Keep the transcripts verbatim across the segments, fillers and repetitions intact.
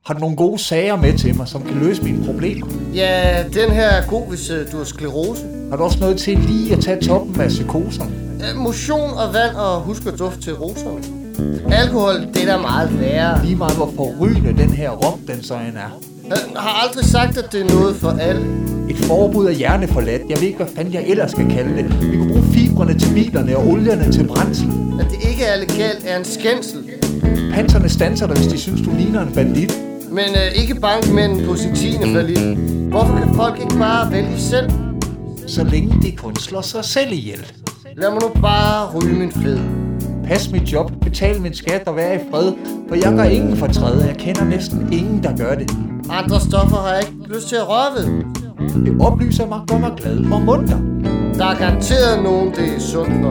Har du nogle gode sager med til mig, som kan løse mine problemer? Ja, den her er god, hvis uh, du har sklerose. Har du også noget til lige at tage toppen af psykoserne? Uh, motion og vand og husk at dufte til roserne. Alkohol, det er da meget værre. Lige meget hvor forrygende den her rom, den så end er. Jeg har aldrig sagt, at det er noget for alle. Et forbud er hjerneforladt. Jeg ved ikke, hvad fanden jeg ellers skal kalde det. Vi kunne bruge fibrene til bilerne og olierne til brændsel. At det ikke er legalt, er en skændsel. Panserne standser dig, hvis de synes, du ligner en bandit. Men uh, ikke bankmænden på sin tiende fallit. Hvorfor kan folk ikke bare vælge selv? Så længe de kun slår sig selv ihjel. Lad mig nu bare ryge min flid. Pas mit job, betal min skat og være i fred. For jeg gør ingen fortræd, jeg kender næsten ingen, der gør det. Andre stoffer har jeg ikke lyst til at røre ved. Det oplyser mig, gør mig glad og munter. Der er garanteret nogen, det er sundt for.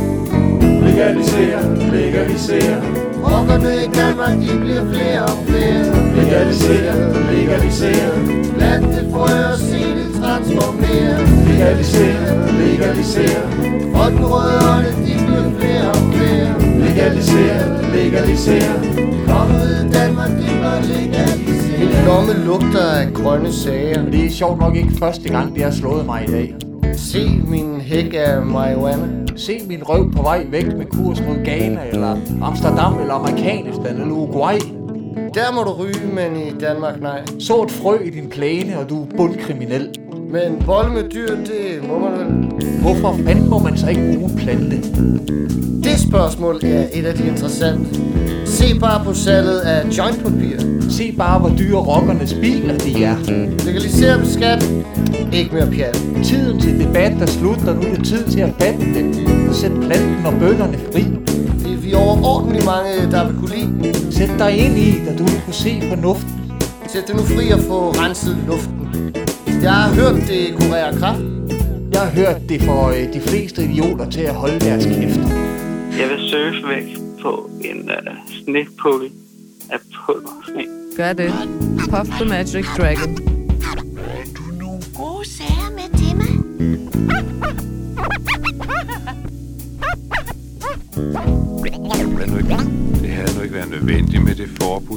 Legalisere, legalisere. Rockerne i Danmark, de bliver flere og flere. Legalisere, legalisere. Lad det frø og se det transformere. Legalisere, legalisere. Folkerødderne, de bliver flere og flere. Legalisere, legalisere. Kom ud i Danmark, de bør legalisere. Min lomme lugter af grønne sager. Det er sjovt nok ikke første gang, det har slået mig i dag. Se min hæk af marihuana. Se min røv på vej væk med kurs mod Ghana, eller Amsterdam, eller Amerikanistan, eller Uruguay. Der må du ryge, men i Danmark nej. Så et frø i din plæne, og du er bundkriminel. Men bolle med dyr, det må man vel. Hvorfor fanden må man så ikke bruge en plante? Det spørgsmål er et af de interessante. Se bare på salget af jointpapir. Se bare, hvor dyre rockernes biler de er. Legalisere beskat. Ikke mere pjat. Tiden til debat er slut, og nu er det tid til at fatte det. Sæt planten og bønderne fri. Det er vi overordentligt mange, der vil kunne lide. Sæt dig ind i, da du vil kunne se fornuften. Sæt det nu fri og få renset luften. Jeg har hørt, det kurerer kræft. Jeg har hørt det for øh, de fleste idioter til at holde deres kæft. Jeg vil surfe væk på en uh, snepukkel af pulversne. Gør det. Puff the Magic Dragon. Har du nogle gode sager med til mig? Det havde nu ikke været nødvendigt med det forbud.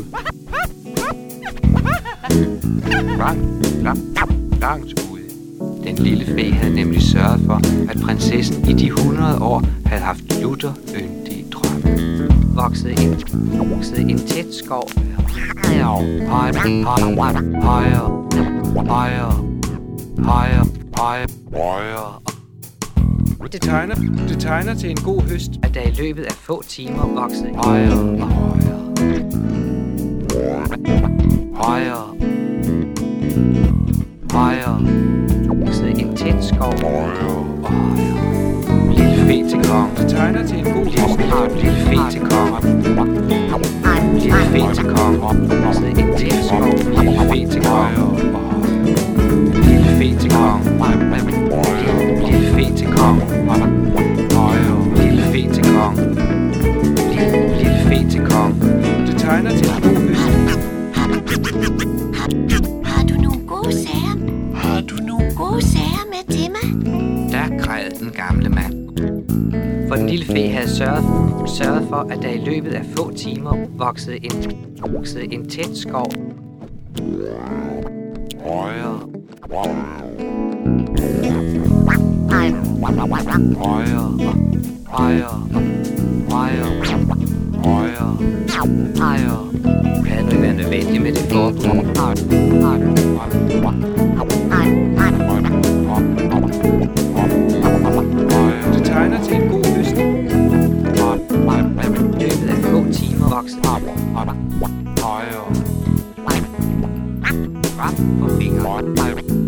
Langt, langt, langt ude. Den lille fe havde nemlig sørget for, at prinsessen i de hundrede år havde haft lutter yndige drømme. Voksede en, voksede en tæt skov. Højere, højere, højere, højere, højere, højere, højere. Det tegner, det tegner til en god høst. At der i løbet af få timer voksede højere og højere. Højere. Højere. Voksede en tæt skov. Højere og højere. Lille fe til kong. Det tegner til en god høst. Lille fe til kong. Lille fe til kong. Voksede en tæt skov. Lille fe til kong. Lille fe til kong. Lille fe til kong. Lille fe til kong. Lille fe til kong. Det tegner til en god høst. Har du nogle gode sager? Har du nogle gode sager med til mig? Der græd den gamle mand. For den lille fe havde sørget, sørget for, at der i løbet af få timer voksede en, voksede en tæt skov. Højere. Højere. Højere. Højere. Højere. Højere. Det havde nu været nødvendigt med det forbud. Det tegner til en god høst. Løbet af få timer voksede. Højere. Frem på fingeren.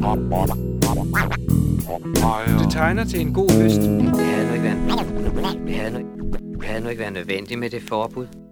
Højere. Det tegner til en god høst. Det havde nu ikke været, det havde nu, det havde nu ikke været nødvendigt med det forbud.